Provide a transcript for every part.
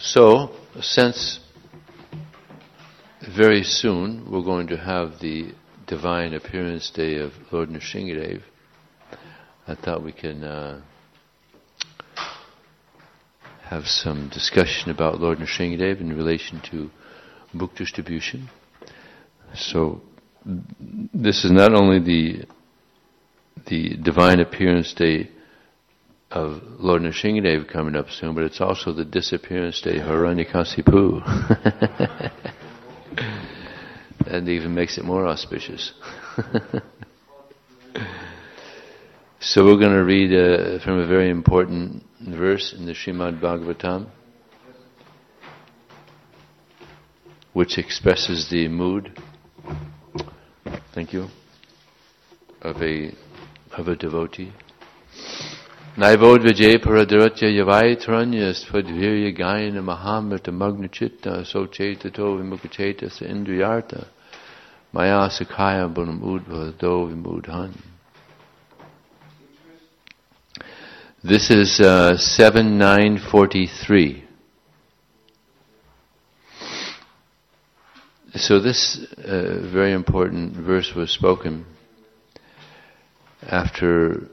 So, since very soon we're going to have the Divine Appearance Day of Lord Nrsingadev, I thought we can have some discussion about Lord Nrsingadev in relation to book distribution. So, this is not only the Divine Appearance Day of Lord Nrsingadev coming up soon, but it's also the Disappearance Day of Hiranyakasipu. And even makes it more auspicious. So we're going to read from a very important verse in the Srimad Bhagavatam, which expresses the mood, thank you, of a devotee. Naivodvijay paradaratya yavaitranya svadvirya gayana mahamrita magnachitta sochetato vimukacheta sa indriyarta maya sakhaya bunam udva do vimudhan. This is 7-9-43. So this very important verse was spoken after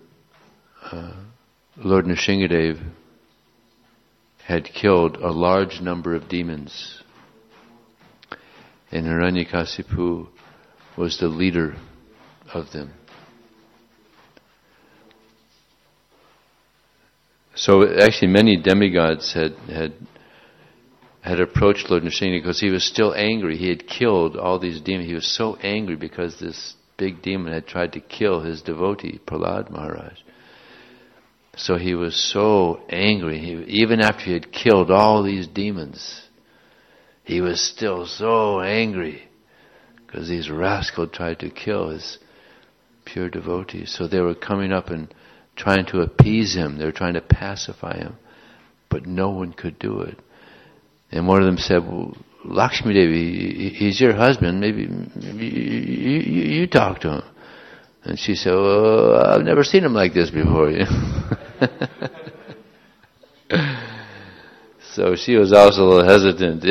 Lord Nrsingadev had killed a large number of demons, and Hiranyakasipu was the leader of them. So actually many demigods had approached Lord Nrsingadev because he was still angry. He had killed all these demons. He was so angry because this big demon had tried to kill his devotee, Prahlad Maharaj. So he was so angry. Even after he had killed all these demons, he was still so angry because these rascals tried to kill his pure devotees. So they were coming up and trying to appease him. They were trying to pacify him. But no one could do it. And one of them said, well, Lakshmi Devi, he's your husband. Maybe you talk to him. And she said, well, I've never seen him like this before. So she was also a little hesitant.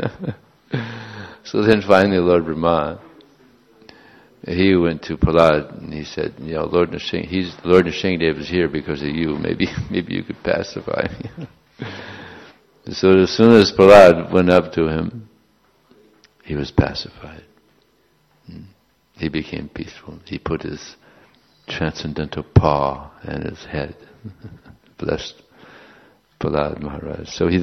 So then finally Lord Brahma, he went to Prahlad and he said, Lord Nrsingadev is here because of you. Maybe you could pacify me. So as soon as Prahlad went up to him, he was pacified. He became peaceful. He put his transcendental paw and his head. Blessed Prahlad Maharaj. So he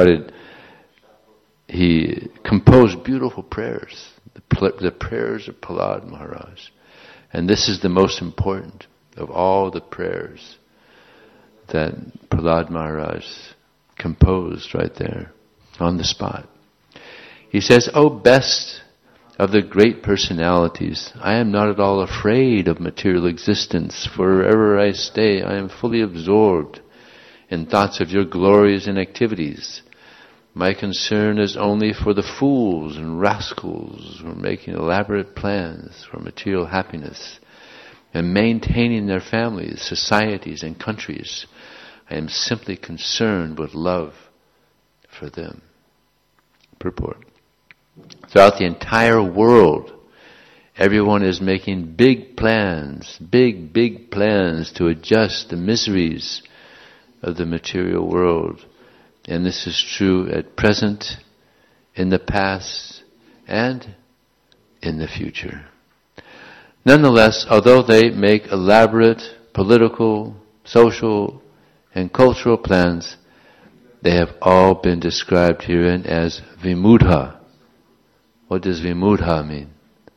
composed beautiful prayers. The prayers of Prahlad Maharaj. And this is the most important of all the prayers that Prahlad Maharaj composed right there on the spot. He says, O best of the great personalities, I am not at all afraid of material existence, for wherever I stay, I am fully absorbed in thoughts of your glories and activities. My concern is only for the fools and rascals who are making elaborate plans for material happiness and maintaining their families, societies, and countries. I am simply concerned with love for them. Purport. Throughout the entire world, everyone is making big plans to adjust the miseries of the material world. And this is true at present, in the past, and in the future. Nonetheless, although they make elaborate political, social, and cultural plans, they have all been described herein as vimudha. What does vimudha mean?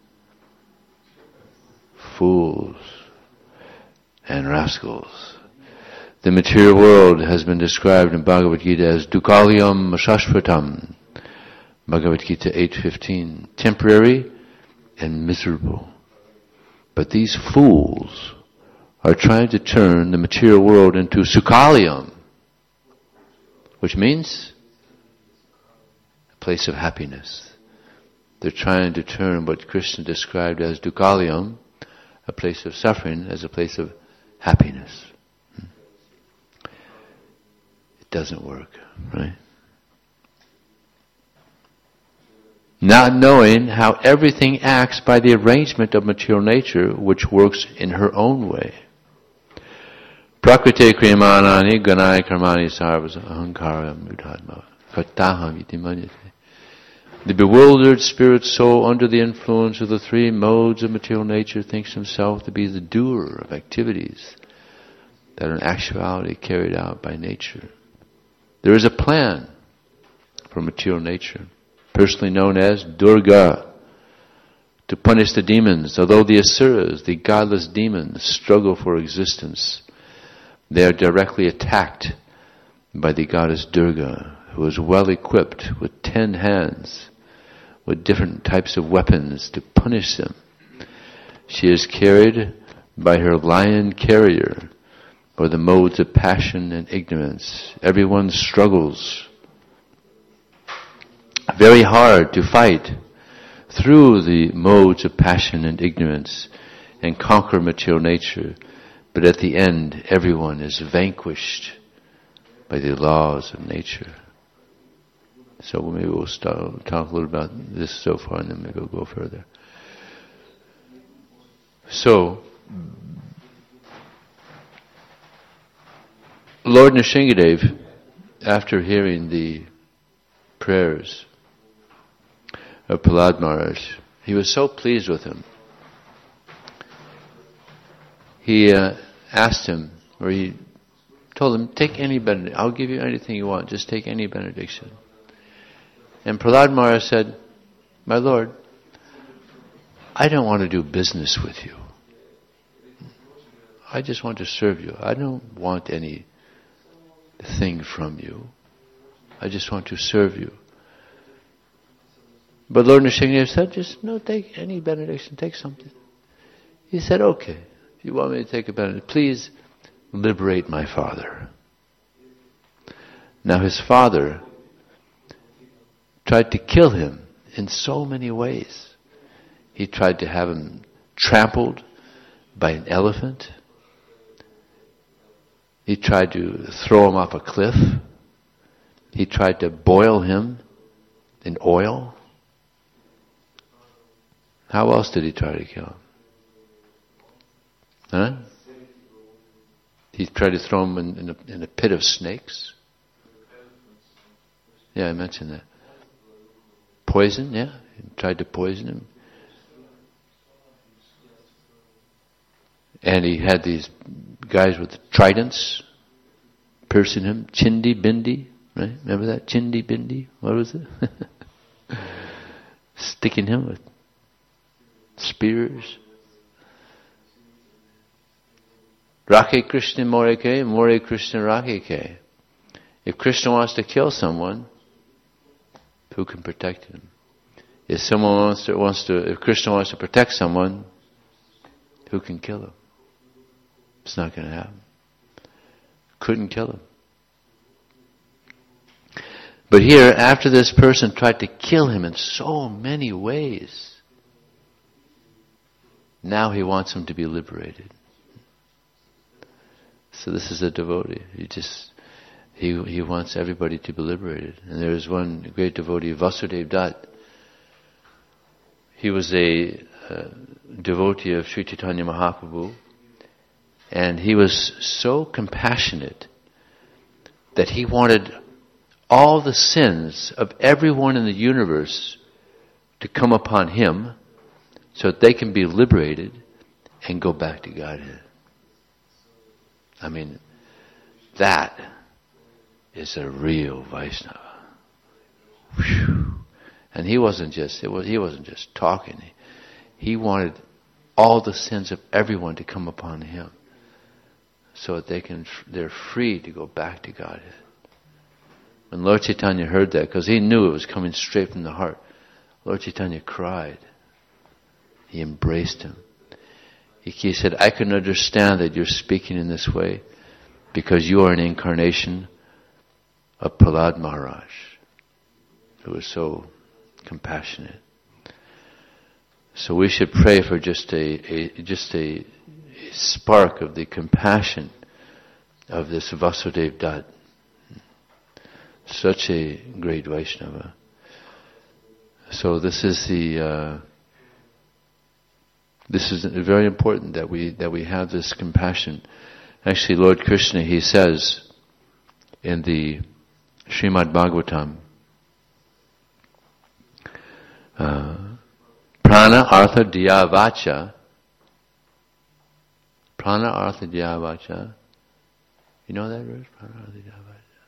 Fools and rascals. The material world has been described in Bhagavad Gita as dukkhalyam shashvatam. Bhagavad Gita 8:15. Temporary and miserable. But these fools are trying to turn the material world into sukhalyam, which means a place of happiness. They're trying to turn what Krishna described as dukkhalyam, a place of suffering, as a place of happiness. It doesn't work, right? not knowing how everything acts by the arrangement of material nature, which works in her own way. Prakriti kriyamanani ganai karmani sarvas ahankara mudhadma kartaham iti manyate. The bewildered spirit soul, under the influence of the three modes of material nature, thinks himself to be the doer of activities that are in actuality carried out by nature. There is a plan for material nature, personally known as Durga, to punish the demons. Although the asuras, the godless demons, struggle for existence, they are directly attacked by the goddess Durga, who is well equipped with 10 hands, with different types of weapons to punish them. She is carried by her lion carrier, or the modes of passion and ignorance. Everyone struggles very hard to fight through the modes of passion and ignorance and conquer material nature. But at the end, everyone is vanquished by the laws of nature. So maybe we'll talk a little about this so far, and then maybe we'll go further. So, Lord Nrsingadev, after hearing the prayers of Prahlad Maharaj, he was so pleased with him. He asked him, or he told him, take any benediction. I'll give you anything you want. Just take any benediction. And Prahlad Maharaj said, my Lord, I don't want to do business with you. I just want to serve you. I don't want anything from you. I just want to serve you. But Lord Nrsingadev said, just take any benediction, take something. He said, okay, if you want me to take a benediction, please liberate my father. Now his father tried to kill him in so many ways. He tried to have him trampled by an elephant. He tried to throw him off a cliff. He tried to boil him in oil. How else did he try to kill him? Huh? He tried to throw him in a pit of snakes. Yeah, I mentioned that. Poison, yeah. He tried to poison him. And he had these guys with tridents piercing him. Chindi Bindi, right? Remember that? Chindi Bindi? What was it? Sticking him with spears. Rakhe Krishna Moreke, More Krishna Rakhe. If Krishna wants to kill someone, who can protect him? If Krishna wants to protect someone, who can kill him? It's not going to happen. Couldn't kill him. But here, after this person tried to kill him in so many ways, now he wants him to be liberated. So this is a devotee. He wants everybody to be liberated. And there is one great devotee, Vasudev Dutt. He was a devotee of Sri Chaitanya Mahaprabhu, and he was so compassionate that he wanted all the sins of everyone in the universe to come upon him so that they can be liberated and go back to Godhead. I mean, that is a real Vaishnava. Whew. And he wasn't just talking. He wanted all the sins of everyone to come upon him, so that they're free to go back to Godhead. When Lord Chaitanya heard that, because he knew it was coming straight from the heart, Lord Chaitanya cried. He embraced him. He said, I can understand that you're speaking in this way because you are an incarnation of Prahlad Maharaj, who was so compassionate. So we should pray for just a spark of the compassion of this Vasudev Dutt. Such a great Vaishnava. So this is very important that we have this compassion. Actually, Lord Krishna, he says in the Srimad Bhagavatam, prana artha diya vacha. Prana artha diya vacha. You know that verse? Prana artha diya vacha.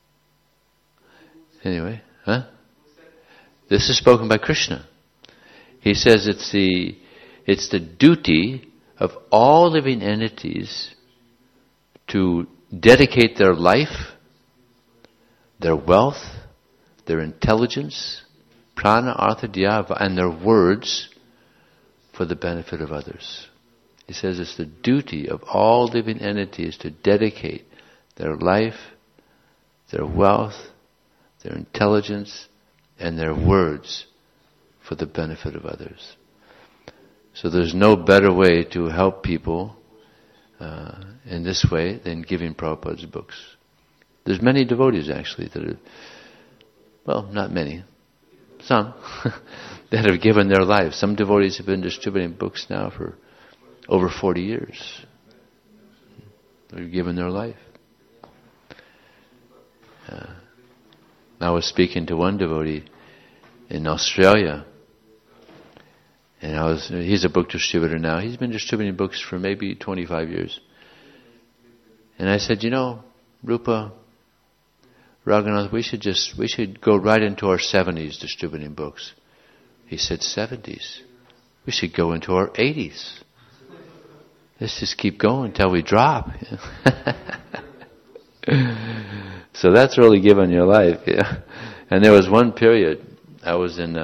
Anyway, this is spoken by Krishna. He says it's the duty of all living entities to dedicate their life, their wealth, their intelligence, prana, artha, dhyava, and their words for the benefit of others. He says it's the duty of all living entities to dedicate their life, their wealth, their intelligence, and their words for the benefit of others. So there's no better way to help people in this way than giving Prabhupada's books. There's many devotees actually that are, well, not many, some, that have given their lives. Some devotees have been distributing books now for over 40 years. They've given their life. I was speaking to one devotee in Australia, and he's a book distributor now. He's been distributing books for maybe 25 years. And I said, Rupa, Raghunath, we should go right into our 70s distributing books. He said, 70s? We should go into our 80s. Let's just keep going until we drop. So that's really giving your life. Yeah. And there was one period, I was in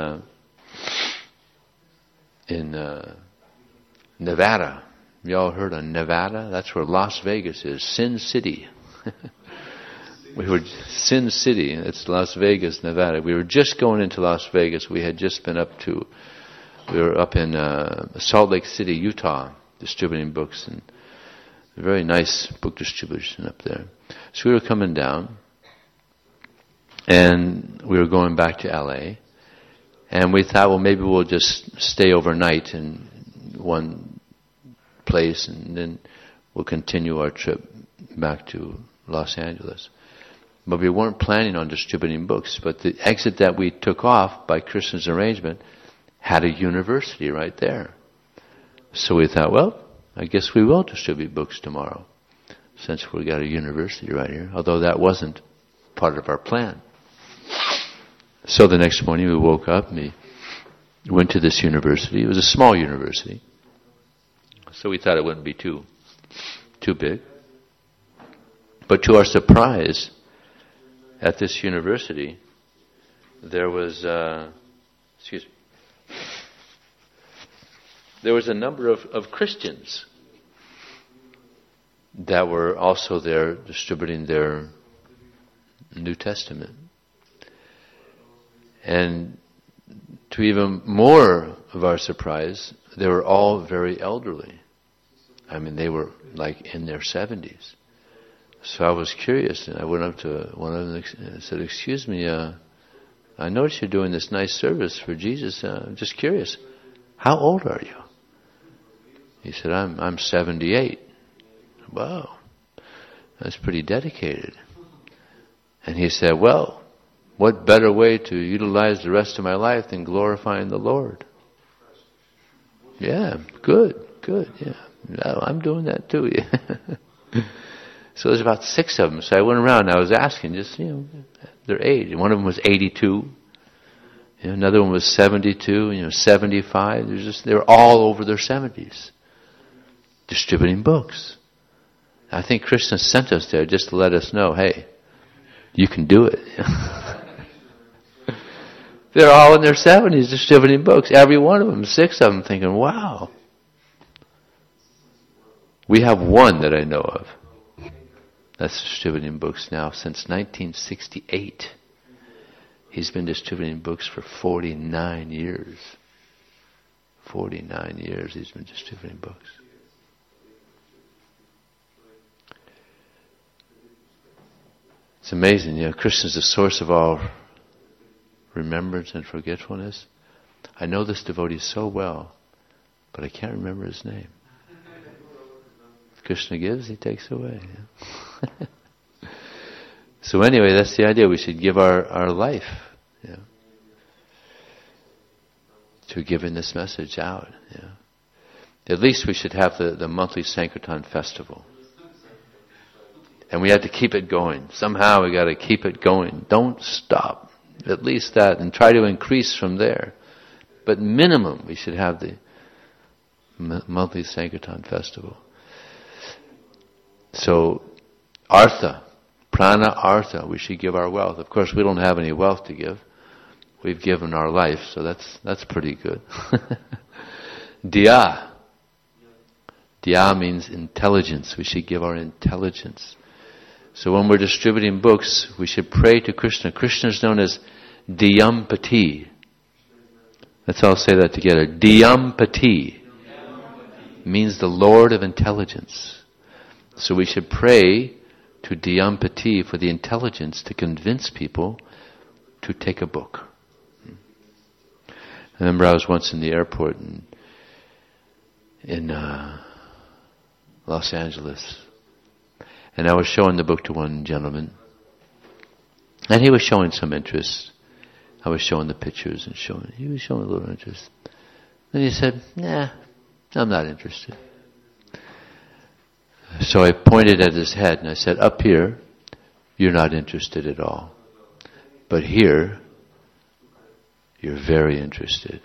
Nevada. You all heard of Nevada? That's where Las Vegas is, Sin City. We were Sin City. It's Las Vegas, Nevada. We were just going into Las Vegas. We had just been we were up in Salt Lake City, Utah, distributing books, and a very nice book distribution up there. So we were coming down, and we were going back to LA, and we thought, well, maybe we'll just stay overnight in one place, and then we'll continue our trip back to Los Angeles. But we weren't planning on distributing books. But the exit that we took off by Krishna's arrangement had a university right there. So we thought, well, I guess we will distribute books tomorrow, since we got a university right here, although that wasn't part of our plan. So the next morning we woke up and we went to this university. It was a small university, so we thought it wouldn't be too big. But to our surprise, at this university, there was a number of Christians that were also there distributing their New Testament. And to even more of our surprise, they were all very elderly. I mean, they were like in their 70s. So I was curious, and I went up to one of them and said, "Excuse me, I noticed you're doing this nice service for Jesus. I'm just curious, how old are you?" He said, I'm 78. Wow, that's pretty dedicated. And he said, well, what better way to utilize the rest of my life than glorifying the Lord? Yeah, good, yeah. I'm doing that too. Yeah. So there's about 6 of them. So I went around and I was asking just, their age. And one of them was 82. Another one was 72, 75. They were all over their 70s, distributing books. I think Krishna sent us there just to let us know, hey, you can do it. They're all in their 70s distributing books. Every one of them, 6 of them, thinking, wow. We have one that I know of that's distributing books now since 1968. He's been distributing books for 49 years. 49 years he's been distributing books. It's amazing, Krishna's the source of all remembrance and forgetfulness. I know this devotee so well, but I can't remember his name. Krishna gives, he takes away. Yeah. So anyway, that's the idea. We should give our life, yeah, to giving this message out. Yeah. At least we should have the monthly Sankirtan festival. And we have to keep it going. Somehow we got to keep it going. Don't stop. At least that, and try to increase from there. But minimum, we should have the monthly Sankirtan festival. So, artha, prana artha, we should give our wealth. Of course, we don't have any wealth to give. We've given our life, so that's pretty good. Diya. Diya means intelligence. We should give our intelligence. So when we're distributing books, we should pray to Krishna. Krishna is known as Diyampati. Let's all say that together. Diyampati means the Lord of intelligence. So we should pray to Diyampati for the intelligence to convince people to take a book. I remember I was once in the airport in Los Angeles, and I was showing the book to one gentleman, and he was showing some interest. I was showing the pictures and he was showing a little interest. Then he said, "Nah, I'm not interested." So I pointed at his head and I said, "Up here, you're not interested at all. But here, you're very interested."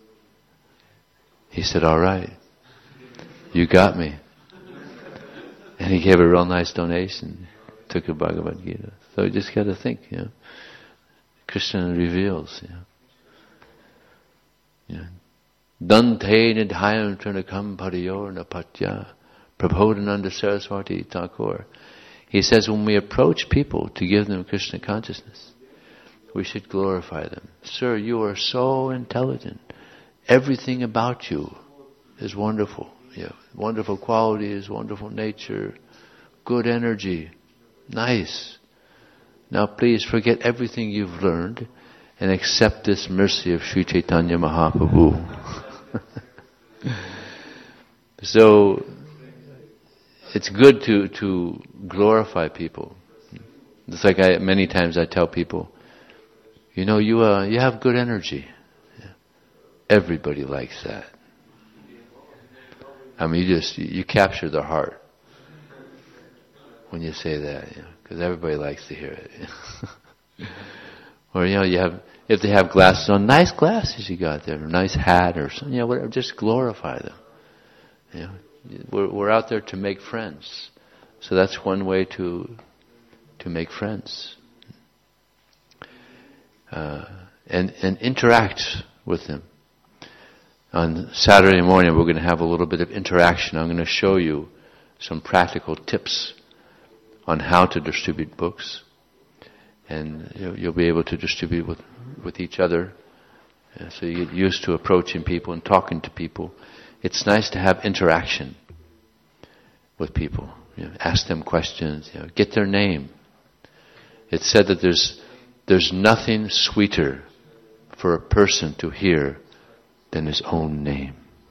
He said, "All right, you got me." And he gave a real nice donation, took a Bhagavad Gita. So you just got to think, Krishna reveals, Dante nidhayam trinakam pariyor napatya prabodhananda saraswati thakur. He says when we approach people to give them Krishna consciousness, we should glorify them. Sir, you are so intelligent. Everything about you is wonderful. Wonderful qualities, wonderful nature, good energy. Nice. Now please forget everything you've learned and accept this mercy of Sri Chaitanya Mahaprabhu. So, it's good to glorify people. It's like many times I tell people, you have good energy. Everybody likes that. I mean, you capture their heart when you say that, because everybody likes to hear it. Or if they have glasses on, nice glasses you got there, or nice hat or something, whatever. Just glorify them. We're out there to make friends, so that's one way to make friends, and interact with them. On Saturday morning, we're going to have a little bit of interaction. I'm going to show you some practical tips on how to distribute books. And you'll be able to distribute with each other. So you get used to approaching people and talking to people. It's nice to have interaction with people. Ask them questions. Get their name. It's said that there's nothing sweeter for a person to hear than his own name.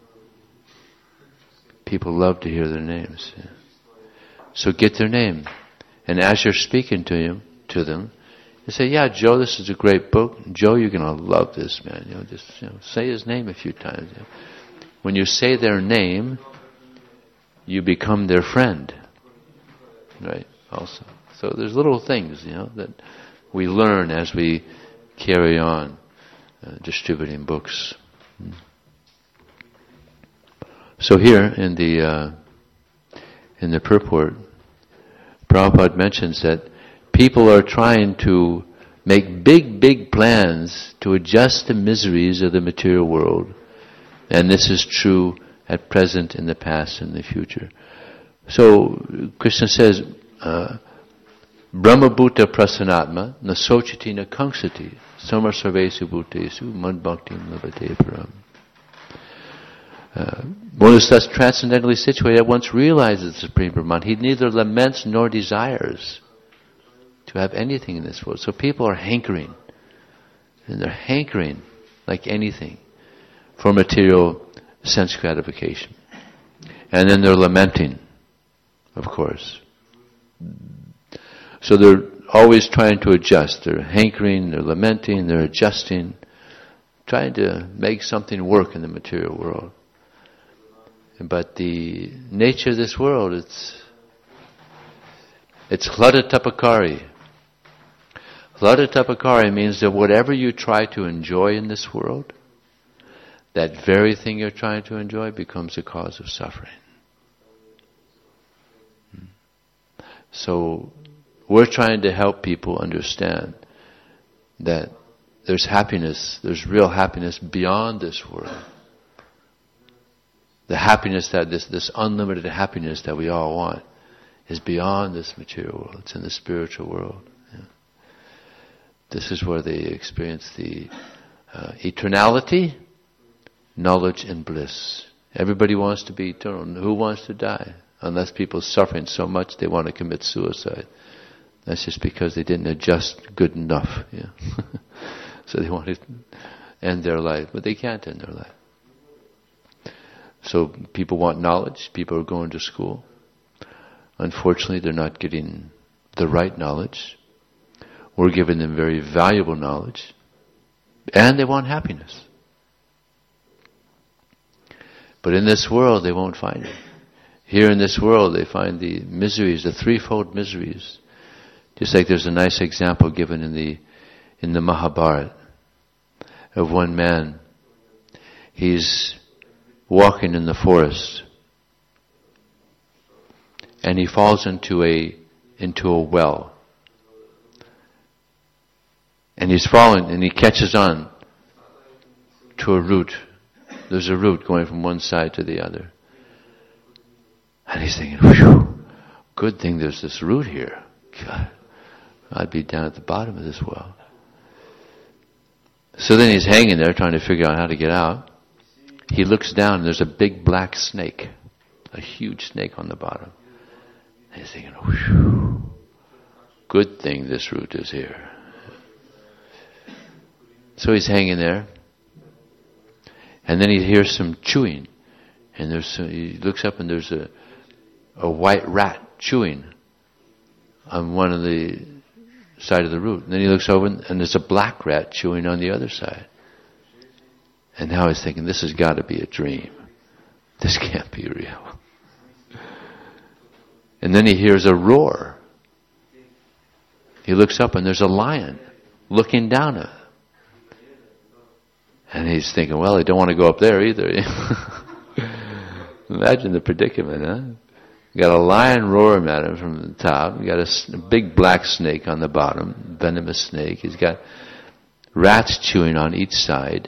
People love to hear their names. So get their name. And as you're speaking to them, you say, "Yeah, Joe, this is a great book. Joe, you're going to love this, man." Just say his name a few times. When you say their name, you become their friend. Right? Also. So there's little things, that we learn as we carry on distributing books. So here in the purport, Prabhupada mentions that people are trying to make big plans to adjust the miseries of the material world, and this is true at present, in the past, and the future. So Krishna says, Brahma Bhuta Prasanatma Nasochiti na Kangsati Samar Sarvesu Bhutesu Mad Bhaktim Labate Param. One who is thus transcendently situated at once realizes the Supreme Brahman. He neither laments nor desires to have anything in this world. So people are hankering. And they're hankering like anything. for material sense gratification. And then they're lamenting, of course. So they're always trying to adjust. They're hankering, they're lamenting, they're adjusting, trying to make something work in the material world. But the nature of this world, it's hlada tapakari. Hlada tapakari means that whatever you try to enjoy in this world, that very thing you're trying to enjoy becomes a cause of suffering. So we're trying to help people understand that there's happiness, there's real happiness beyond this world. The happiness that this unlimited happiness that we all want is beyond this material world. It's in the spiritual world. Yeah. This is where they experience the eternality, knowledge, and bliss. Everybody wants to be eternal. Who wants to die? Unless people are suffering so much they want to commit suicide. That's just because they didn't adjust good enough. Yeah. So they want to end their life, but they can't end their life. So people want knowledge. People are going to school. Unfortunately, they're not getting the right knowledge. We're giving them very valuable knowledge. And they want happiness. But in this world, they won't find it. Here in this world, they find the miseries, the threefold miseries. Just like there's a nice example given in the Mahabharata of one man. He's walking in the forest, and he falls into a well. And he's fallen, and he catches on to a root. There's a root going from one side to the other. And he's thinking, whew, good thing there's this root here. God, I'd be down at the bottom of this well. So then he's hanging there trying to figure out how to get out. He looks down and there's a big black snake, a huge snake on the bottom. And he's thinking, whew, good thing this root is here. So he's hanging there. And then he hears some chewing. And he looks up and there's a white rat chewing on one of the side of the root. And then he looks over and there's a black rat chewing on the other side. And now he's thinking, this has got to be a dream. This can't be real. And then he hears a roar. He looks up and there's a lion looking down at him. And he's thinking, well, I don't want to go up there either. Imagine the predicament, huh? You got a lion roaring at him from the top. You got a big black snake on the bottom, venomous snake. He's got rats chewing on each side.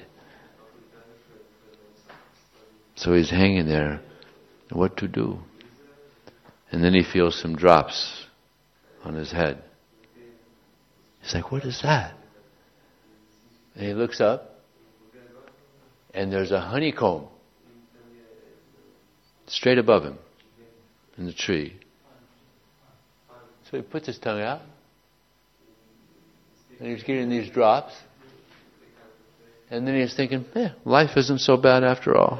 So he's hanging there. What to do? And then he feels some drops on his head. He's like, what is that? And he looks up. And there's a honeycomb straight above him in the tree. So he puts his tongue out. And he's getting these drops. And then he's thinking, life isn't so bad after all.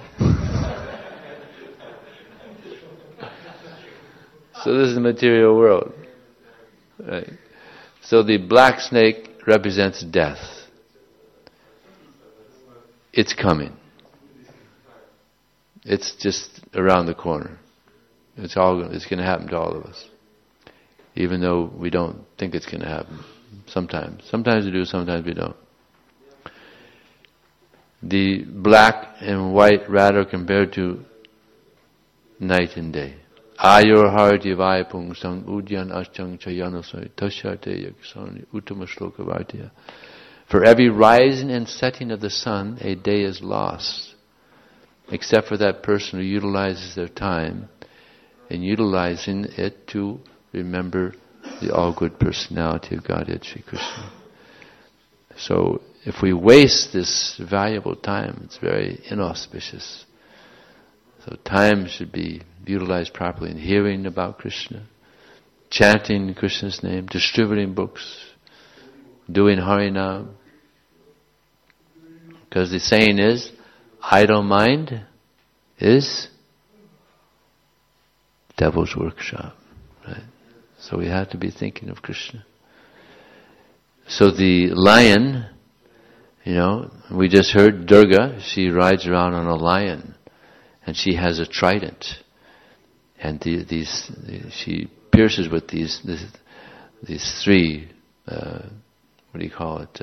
So this is the material world. Right? So the black snake represents death. It's coming. It's just around the corner. It's going to happen to all of us. Even though we don't think it's going to happen. Sometimes. Sometimes we do, sometimes we don't. The black and white rat are compared to night and day. Ayur harti vaipung sang udyan ashchang chayanasai tashate yaksani uttama shloka vartya. For every rising and setting of the sun, a day is lost. Except for that person who utilizes their time and utilizing it to remember the all-good personality of Godhead Sri Krishna. So if we waste this valuable time, it's very inauspicious. So time should be utilized properly in hearing about Krishna, chanting Krishna's name, distributing books, doing Harinam. Because the saying is, idle mind is devil's workshop, right? So we have to be thinking of Krishna. So the lion, we just heard Durga, she rides around on a lion, and she has a trident, and she pierces with these three, what do you call it?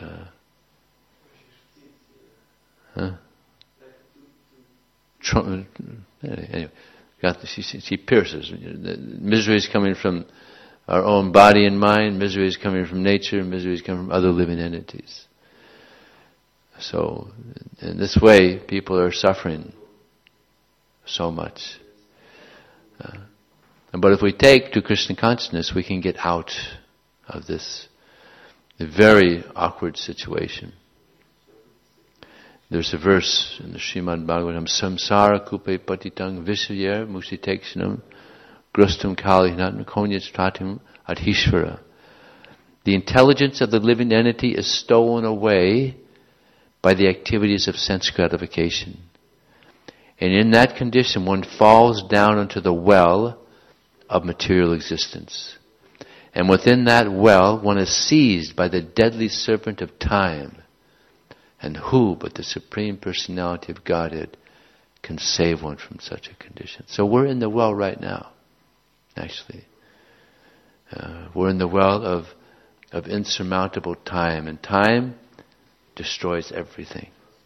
Anyway, she pierces. Misery is coming from our own body and mind, misery is coming from nature, misery is coming from other living entities. So, in this way, people are suffering so much. But if we take to Krishna consciousness, we can get out of this very awkward situation. There's a verse in the Srimad Bhagavatam, samsara kupe patitang visayar musitekshanam grustum kalihinatma konyastratim adhishvara. The intelligence of the living entity is stolen away by the activities of sense gratification. And in that condition, one falls down into the well of material existence. And within that well, one is seized by the deadly serpent of time. And who but the Supreme Personality of Godhead can save one from such a condition? So we're in the well right now, actually. We're in the well of insurmountable time. And time destroys everything.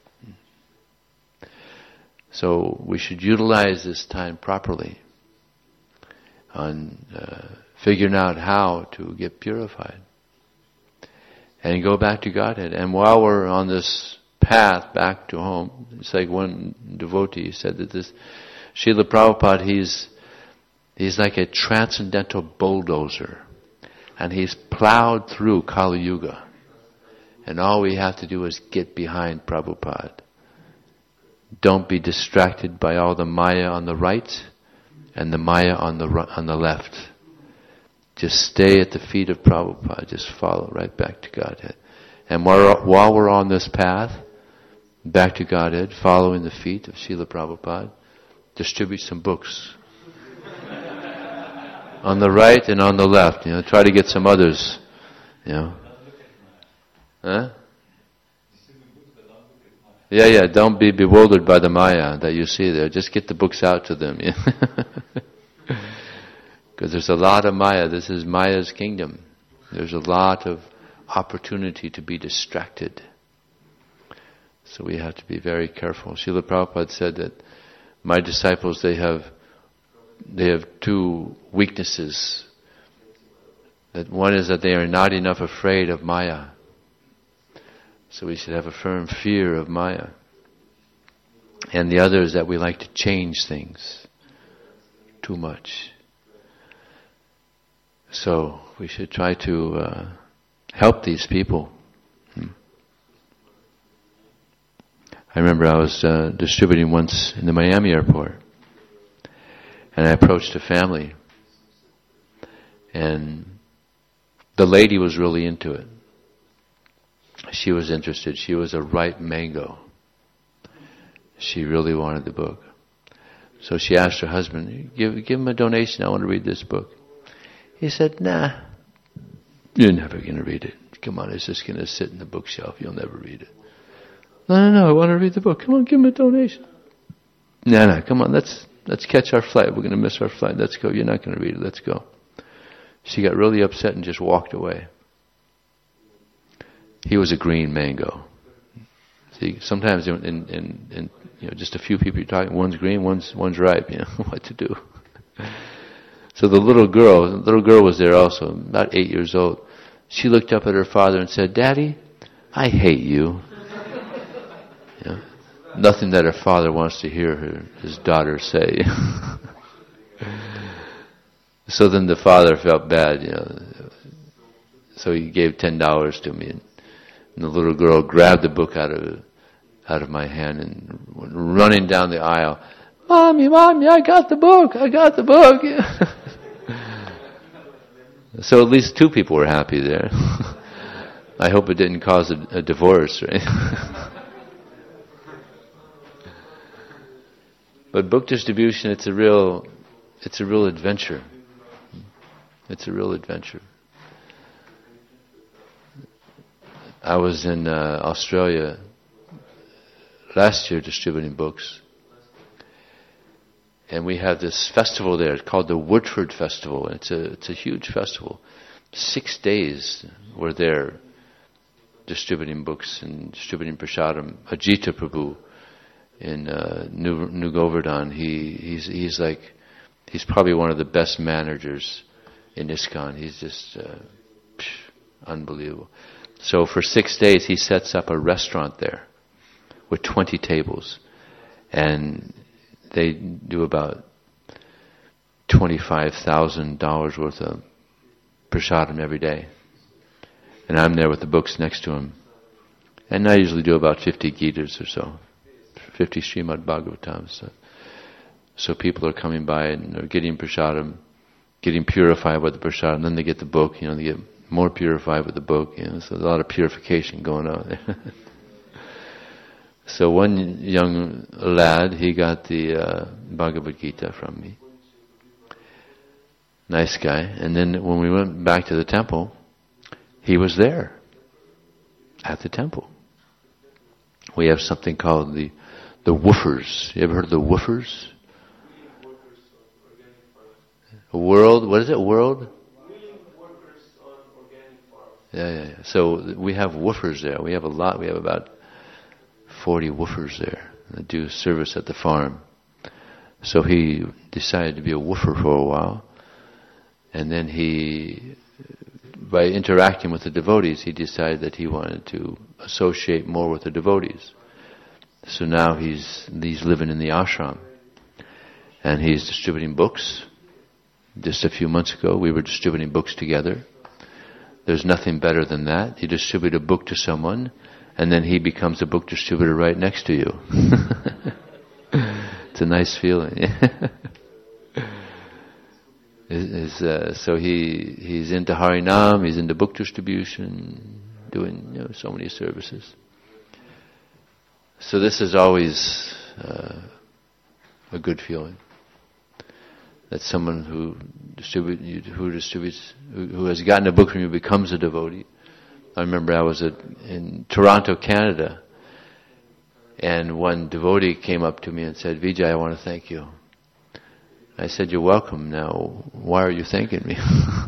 So we should utilize this time properly on figuring out how to get purified and go back to Godhead. And while we're on this path back to home, it's like one devotee said that this Srila Prabhupada, he's like a transcendental bulldozer, and he's plowed through Kali Yuga. And all we have to do is get behind Prabhupada. Don't be distracted by all the Maya on the right and the Maya on the left. Just stay at the feet of Prabhupada. Just follow right back to Godhead. And while we're on this path, back to Godhead, following the feet of Srila Prabhupada, distribute some books. On the right and on the left. Try to get some others. Huh? Yeah, don't be bewildered by the Maya that you see there. Just get the books out to them. Because there's a lot of Maya. This is Maya's kingdom. There's a lot of opportunity to be distracted. So we have to be very careful. Srila Prabhupada said that my disciples, they have two weaknesses. That one is that they are not enough afraid of Maya. So we should have a firm fear of Maya. And the other is that we like to change things too much. So we should try to help these people. I remember I was distributing once in the Miami airport, and I approached a family, and the lady was really into it. She was interested. She was a ripe mango. She really wanted the book. So she asked her husband, give him a donation, I want to read this book. He said, nah, you're never going to read it. Come on, it's just going to sit in the bookshelf. You'll never read it. No, I want to read the book. Come on, give him a donation. No, come on, let's catch our flight. We're going to miss our flight. Let's go. You're not going to read it. Let's go. She got really upset and just walked away. He was a green mango. See, sometimes in just a few people you're talking, one's green, one's ripe. What to do. So the little girl was there also, about 8 years old. She looked up at her father and said, "Daddy, I hate you." Nothing that her father wants to hear his daughter say. So then the father felt bad, So he gave $10 to me, and the little girl grabbed the book out of my hand and went running down the aisle. Mommy, I got the book. So at least two people were happy there. I hope it didn't cause a divorce, right? But book distribution, it's a real adventure. It's a real adventure. I was in Australia last year distributing books. And we have this festival there called the Woodford Festival. It's a huge festival. 6 days we're there distributing books and distributing prasadam. Ajita Prabhu in New Govardhan, he's probably one of the best managers in ISKCON. He's just unbelievable. So for 6 days he sets up a restaurant there with 20 tables, and they do about $25,000 worth of prasadam every day. And I'm there with the books next to him. And I usually do about 50 Gitas or so, 50 Srimad Bhagavatams. So people are coming by and they're getting prasadam, getting purified with the prasadam, then they get the book, they get more purified with the book, so there's a lot of purification going on there. So one young lad, he got the Bhagavad Gita from me. Nice guy. And then when we went back to the temple, he was there at the temple. We have something called the woofers. You ever heard of the woofers? World, what is it? World? Yeah. So we have woofers there. We have a lot. We have about 40 woofers there that do service at the farm. So he decided to be a woofer for a while. And then by interacting with the devotees, he decided that he wanted to associate more with the devotees. So now he's living in the ashram. And he's distributing books. Just a few months ago, we were distributing books together. There's nothing better than that. You distribute a book to someone, and then he becomes a book distributor right next to you. It's a nice feeling. So he's into Harinam, he's into book distribution, doing so many services. So this is always a good feeling. That someone who has gotten a book from you becomes a devotee. I remember I was in Toronto, Canada, and one devotee came up to me and said, "Vijay, I want to thank you." I said, "You're welcome. Now, why are you thanking me?"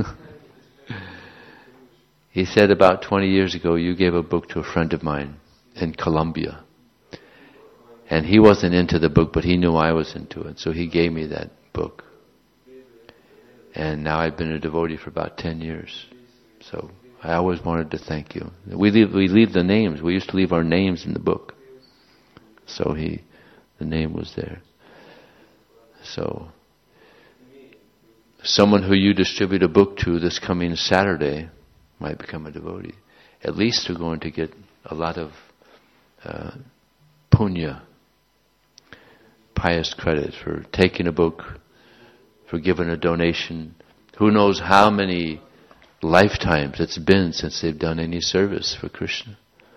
He said, "About 20 years ago, you gave a book to a friend of mine in Colombia. And he wasn't into the book, but he knew I was into it. So he gave me that book. And now I've been a devotee for about 10 years. So I always wanted to thank you." We leave the names. We used to leave our names in the book. So the name was there. So someone who you distribute a book to this coming Saturday might become a devotee. At least they're going to get a lot of punya, pious credit for taking a book, for giving a donation. Who knows how many lifetimes it's been since they've done any service for Krishna.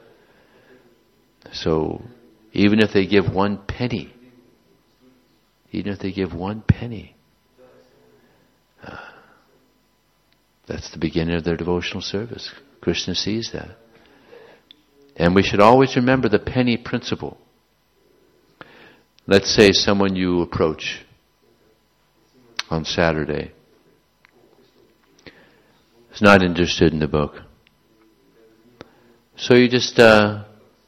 So even if they give 1 penny, that's the beginning of their devotional service. Krishna sees that. And we should always remember the penny principle. Let's say someone you approach on Saturday is not interested in the book. So you just you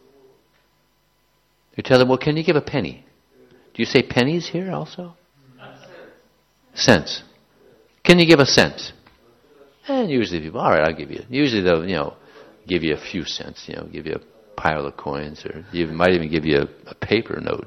tell them, "Well, can you give a penny?" Do you say pennies here also? Cents. Can you give a cent? And usually people, "All right, I'll give you." Usually they'll, give you a few cents, give you a pile of coins, or might even give you a paper note,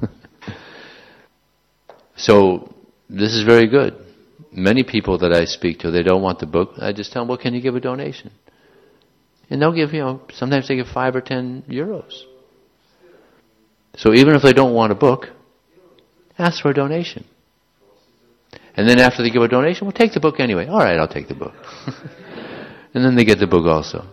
So this is very good. Many people that I speak to, they don't want the book. I just tell them, "Well, can you give a donation?" And they'll give, sometimes they give 5 or 10 euros. So even if they don't want a book, ask for a donation. And then after they give a donation, "Well, take the book anyway." "All right, I'll take the book." And then they get the book also.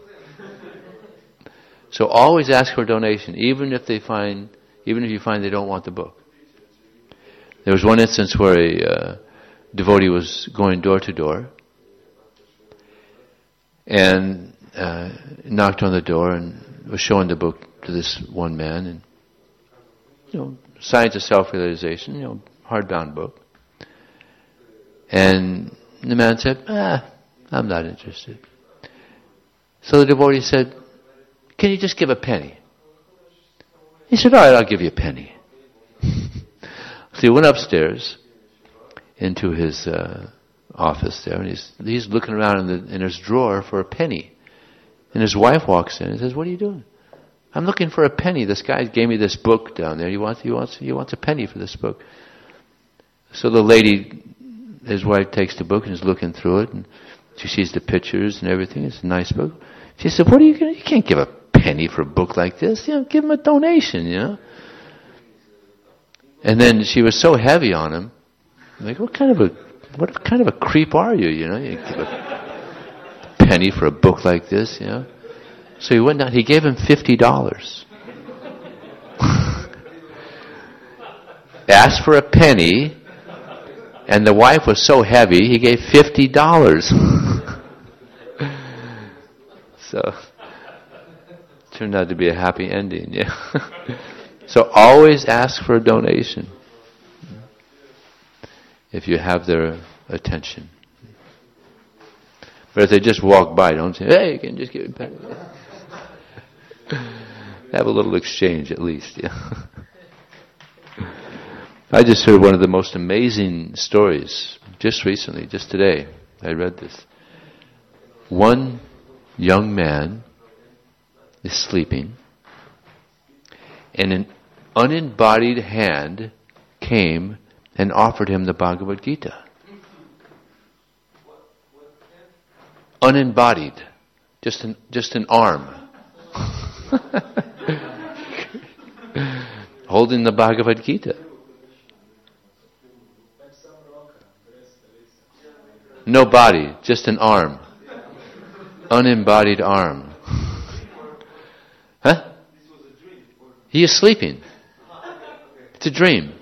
So always ask for a donation, even if you find they don't want the book. There was one instance where a devotee was going door to door and knocked on the door and was showing the book to this one man, and Science of Self-Realization, hardbound book. And the man said, I'm not interested. So the devotee said, can you just give a penny? He said, all right, I'll give you a penny. So he went upstairs into his office there, and he's looking around in his drawer for a penny. And his wife walks in and says, what are you doing? I'm looking for a penny. This guy gave me this book down there. He wants a penny for this book. So the lady, his wife, takes the book and is looking through it, and she sees the pictures and everything. It's a nice book. She said, what are you going to, you can't give a penny for a book like this. Give him a donation, And then she was so heavy on him. Like, what kind of a creep are you, You give a penny for a book like this, So he went down, he gave him $50. Asked for a penny, and the wife was so heavy, he gave $50. So, turned out to be a happy ending, So always ask for a donation if you have their attention. But if they just walk by, don't say, hey, you can just give it back. Have a little exchange at least, I just heard one of the most amazing stories just recently, just today. I read this. One young man is sleeping, and an unembodied hand came and offered him the Bhagavad Gita. Unembodied, just an arm, holding the Bhagavad Gita. No body, just an arm, unembodied arm. Huh? He is sleeping. It's a dream.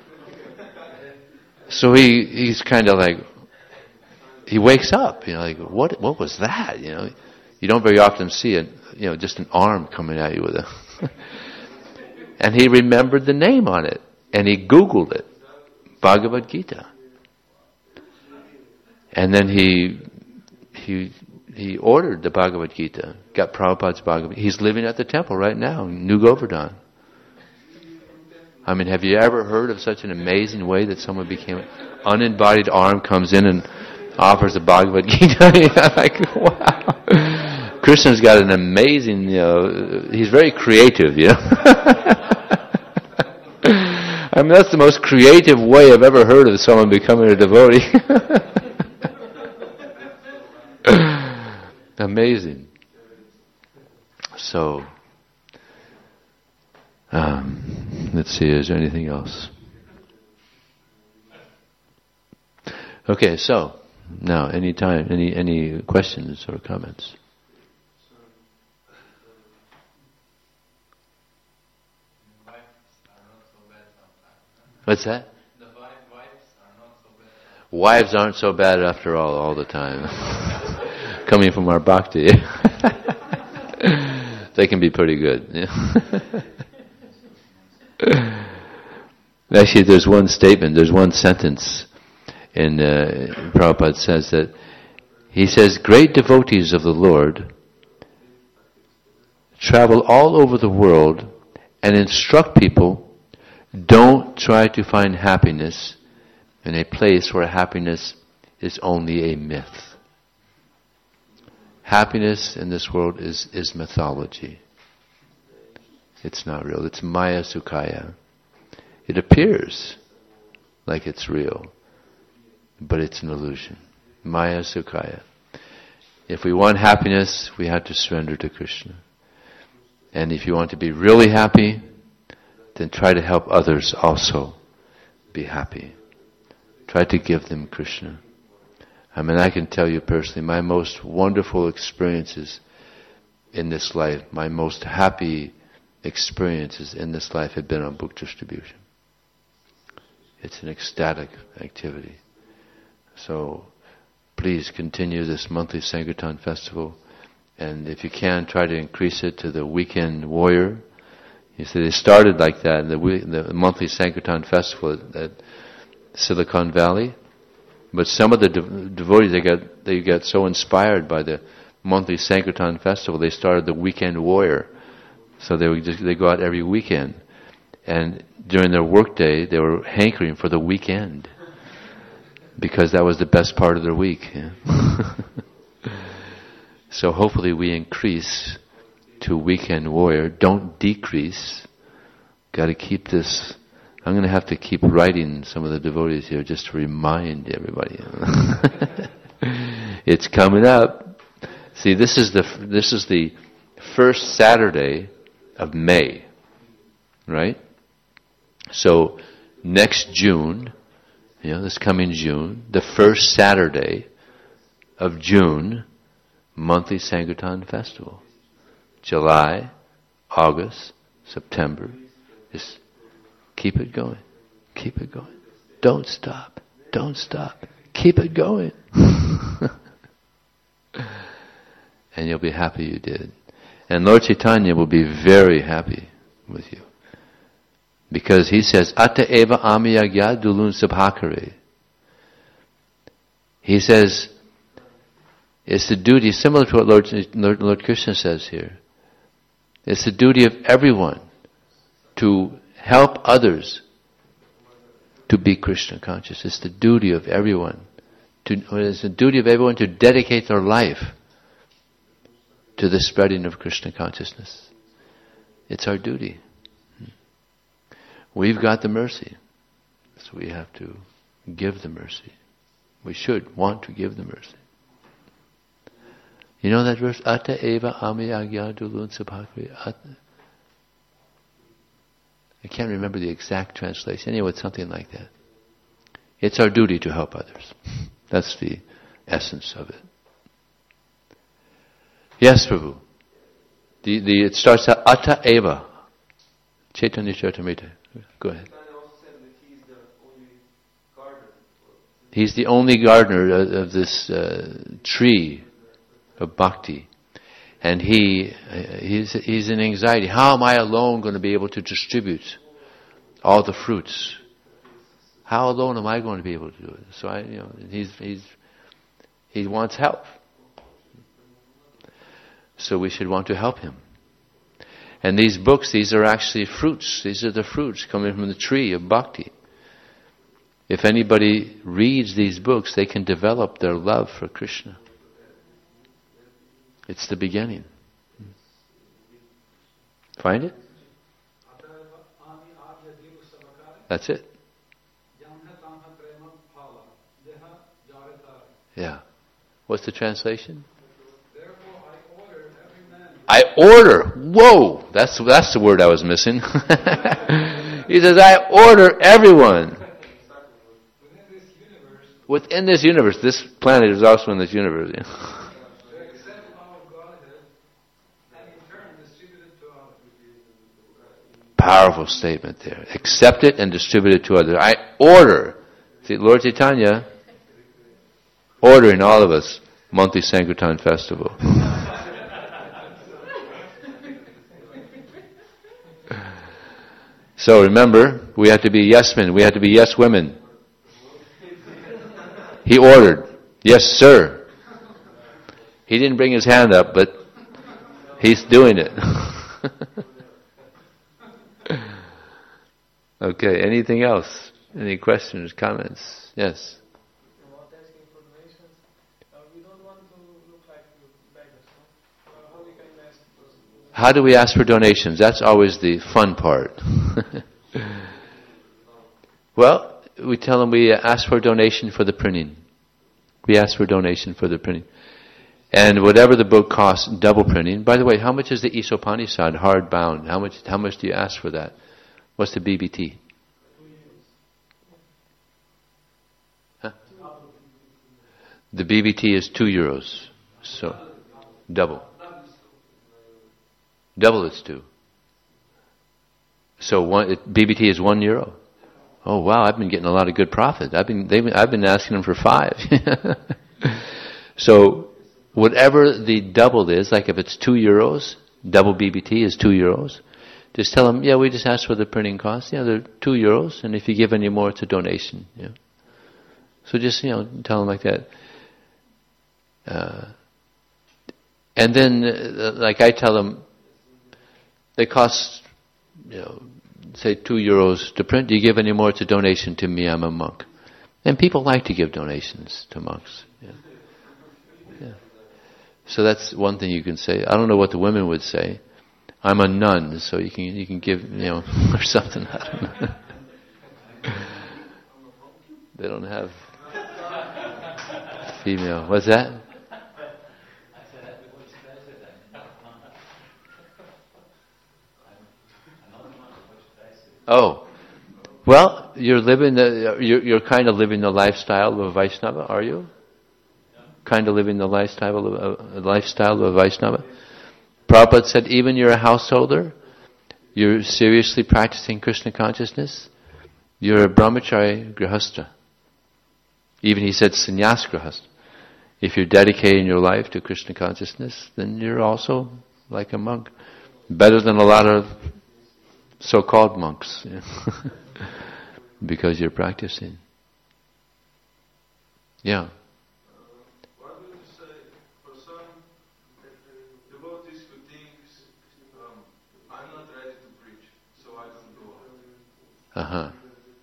So he's kind of like, he wakes up, like, what was that? You don't very often see it, just an arm coming at you with a, and he remembered the name on it, and he Googled it, Bhagavad Gita. And then he ordered the Bhagavad Gita, got Prabhupada's Bhagavad Gita. He's living at the temple right now in New Govardhan. I mean, have you ever heard of such an amazing way that someone became an unembodied arm comes in and offers the Bhagavad Gita? Like, wow. Krishna's got an amazing, he's very creative, I mean, that's the most creative way I've ever heard of someone becoming a devotee. Amazing. So, let's see, is there anything else? Okay, so, now, any questions or comments? What's that? The wives are not so bad. Wives aren't so bad after all the time. Coming from our bhakti. They can be pretty good. Actually, there's one statement, there's one sentence in Prabhupada says that, he says, great devotees of the Lord travel all over the world and instruct people, don't try to find happiness in a place where happiness is only a myth. Happiness in this world is mythology. It's not real. It's Maya Sukhaya. It appears like it's real, but it's an illusion. Maya Sukhaya. If we want happiness, we have to surrender to Krishna. And if you want to be really happy, then try to help others also be happy. Try to give them Krishna. I mean, I can tell you personally, my most wonderful experiences in this life, my most happy experiences in this life have been on book distribution. It's an ecstatic activity. So please continue this monthly Sankirtan festival. And if you can, try to increase it to the weekend warrior. You see, they started like that in the monthly Sankirtan festival at Silicon Valley. But some of the devotees, they got so inspired by the monthly Sankirtan festival, they started the weekend warrior. So they go out every weekend. And during their workday, they were hankering for the weekend. Because that was the best part of their week. Yeah? So hopefully we increase to weekend warrior. Don't decrease. Got to keep this. I'm going to have to keep writing some of the devotees here just to remind everybody. It's coming up. See, this is the first Saturday of May, right? So next June, this coming June, the first Saturday of June, monthly Sankirtan festival. July, August, September. Just keep it going. Keep it going. Don't stop. Don't stop. Keep it going. And you'll be happy you did. And Lord Chaitanya will be very happy with you. Because he says, Atta eva amiyagya dulun sabhakare. He says, it's the duty, similar to what Lord Krishna says here. It's the duty of everyone to help others to be Krishna conscious. It's the duty of everyone. It's the duty of everyone to dedicate their life to the spreading of Krishna consciousness. It's our duty. We've got the mercy, so we have to give the mercy. We should want to give the mercy. You know that verse? Atta eva amiyagya dulun sabhakare. I can't remember the exact translation. Anyway, it's something like that. It's our duty to help others. That's the essence of it. Yes, Prabhu. It starts at Atta eva. Chaitanya Charitamrita. Go ahead. He's the only gardener of this tree of bhakti. And he's in anxiety. How am I alone going to be able to distribute all the fruits? How alone am I going to be able to do it? So he wants help. So we should want to help him. And these books, these are actually fruits. These are the fruits coming from the tree of bhakti. If anybody reads these books, they can develop their love for Krishna. It's the beginning. Find it? That's it. Yeah. What's the translation? I order. Whoa! That's the word I was missing. He says, I order everyone. Within this universe. This planet is also in this universe. Yeah. Powerful statement there. Accept it and distribute it to others. I order. See, Lord Chaitanya ordering all of us monthly Sankirtan festival. So remember, we have to be yes men. We have to be yes women. He ordered. Yes, sir. He didn't bring his hand up, but he's doing it. Okay, anything else? Any questions, comments? Yes? About asking for donations, we don't want to look like beggars. How we can ask for donations? How do we ask for donations? That's always the fun part. Well, we tell them we ask for a donation for the printing. We ask for a donation for the printing. And whatever the book costs, double printing. By the way, how much is the Isopanishad hardbound? How much do you ask for that? What's the BBT? Huh? The BBT is €2. So, double. Double is 2. So BBT is €1. Oh wow, I've been getting a lot of good profit. I've been asking them for 5. So whatever the double is, like if it's €2, double BBT is €2. Just tell them, yeah, we just asked for the printing costs. Yeah, they're €2, and if you give any more, it's a donation. Yeah. So just tell them like that. And then, like I tell them, they cost, say €2 to print. Do you give any more? It's a donation to me. I'm a monk. And people like to give donations to monks. Yeah. Yeah. So that's one thing you can say. I don't know what the women would say. I'm a nun, so you can give, or something. I don't know. They don't have female. What's that? Oh, well, you're kind of living the lifestyle of a Vaishnava, are you? Kind of living the lifestyle of a Vaishnava. Prabhupada said, even you're a householder, you're seriously practicing Krishna consciousness, you're a brahmachari grihastha. Even he said sannyas grihastha. If you're dedicating your life to Krishna consciousness, then you're also like a monk. Better than a lot of so-called monks. Because you're practicing. Yeah. What would you say for some devotees who think I'm not ready to preach, so I don't go out?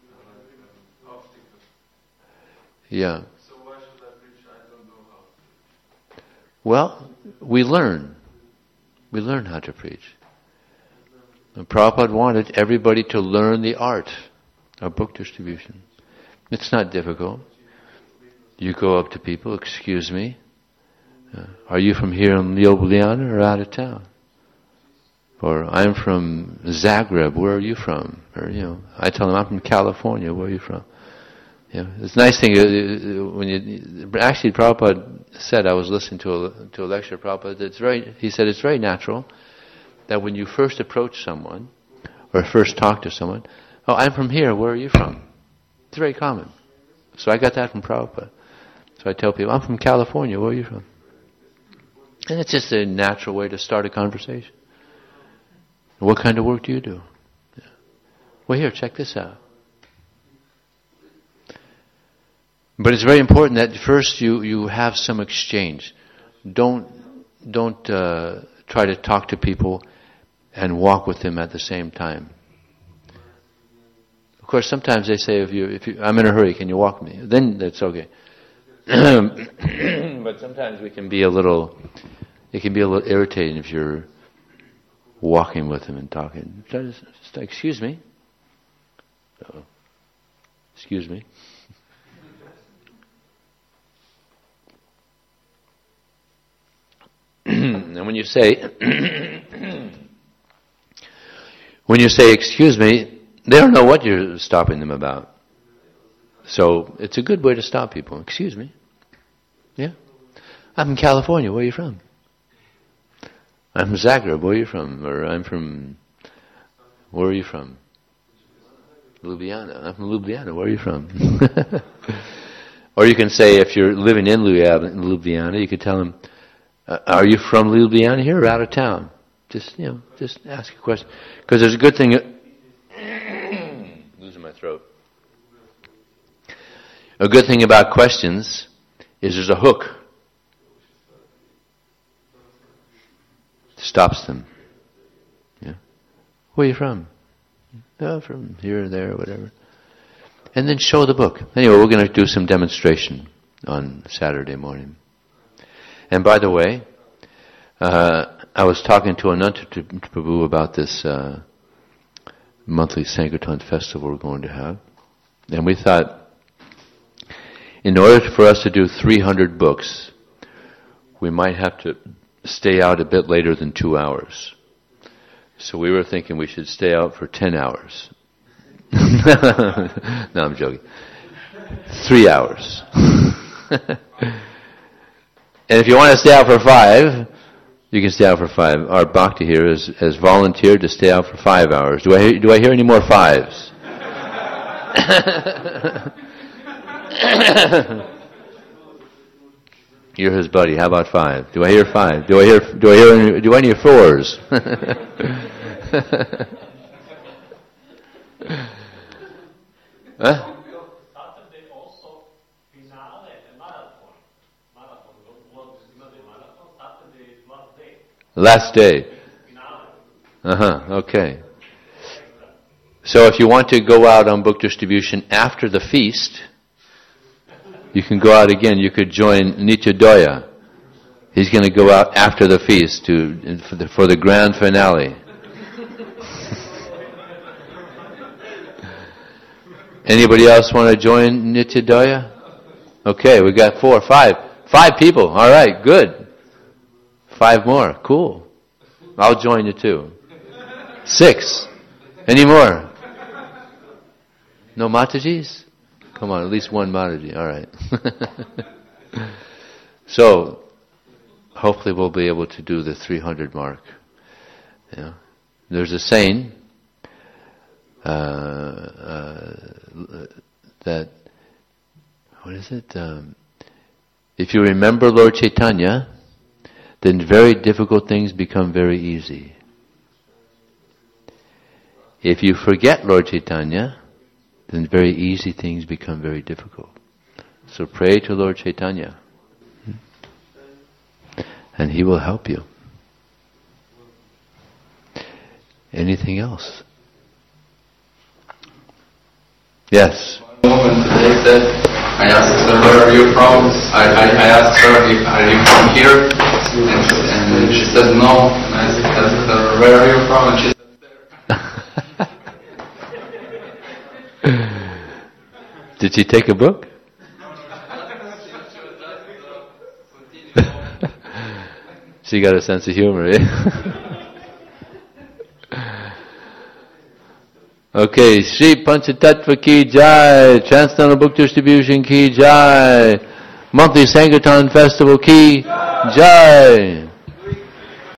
Yeah. So why should I preach? I don't know how. Well, we learn. We learn how to preach. And Prabhupada wanted everybody to learn the art of book distribution. It's not difficult. You go up to people, excuse me, are you from here in Ljubljana or out of town? Or I'm from Zagreb, where are you from? Or, I tell them I'm from California, where are you from? It's a nice thing actually Prabhupada said, I was listening to a lecture of Prabhupada, he said it's very natural that when you first approach someone, or first talk to someone, oh, I'm from here, where are you from? It's very common. So I got that from Prabhupada. So I tell people, I'm from California, where are you from? And it's just a natural way to start a conversation. What kind of work do you do? Yeah. Well, here, check this out. But it's very important that first you have some exchange. Don't try to talk to people and walk with them at the same time. Of course, sometimes they say, if you, I'm in a hurry, can you walk me? Then that's okay. But sometimes it can be a little irritating if you're walking with them and talking. Just excuse me. Excuse me. And when you say excuse me, they don't know what you're stopping them about. So it's a good way to stop people. Excuse me. Yeah. I'm from California. Where are you from? I'm from Zagreb. Where are you from? Or where are you from? Ljubljana. I'm from Ljubljana. Where are you from? Or you can say, if you're living in Ljubljana, you could tell them, are you from Ljubljana here or out of town? Just ask a question. Because there's a good thing, losing my throat. A good thing about questions is there's a hook. Stops them. Yeah. Where are you from? Oh, from here or there or whatever. And then show the book. Anyway, we're going to do some demonstration on Saturday morning. And by the way, I was talking to Ananta Prabhu about this monthly Sankirtan festival we're going to have. And we thought, in order for us to do 300 books, we might have to stay out a bit later than 2 hours. So we were thinking we should stay out for 10 hours. No, I'm joking. 3 hours. And if you want to stay out for 5, you can stay out for 5. Our bhakti here has volunteered to stay out for 5 hours. Do I hear any more 5s? You're his buddy. How about 5? Do I hear 5? Do I hear 4s? Huh? Saturday also finale and marathon. What is the marathon? Saturday is last day. Last day. Okay. So if you want to go out on book distribution after the feast, you can go out again. You could join Nityadoya. He's going to go out after the feast for the grand finale. Anybody else want to join Nityadoya? Okay, we got 4, 5 people. All right, good. 5 more. Cool. I'll join you too. 6. Any more? No Matajis? Come on, at least one Mataji. All right. So, hopefully we'll be able to do the 300 mark. Yeah. There's a saying that, what is it? If you remember Lord Chaitanya, then very difficult things become very easy. If you forget Lord Chaitanya, then very easy things become very difficult. So pray to Lord Chaitanya, and He will help you. Anything else? Yes. Woman today said, I asked her, where are you from? I asked her, are you from here? And she said no. And I asked her, where are you from? And she said, there. Did she take a book? She got a sense of humor, eh? Okay, Shri Panchatattva ki jai, Transcendental Book Distribution ki jai, Monthly Sankirtan Festival ki jai.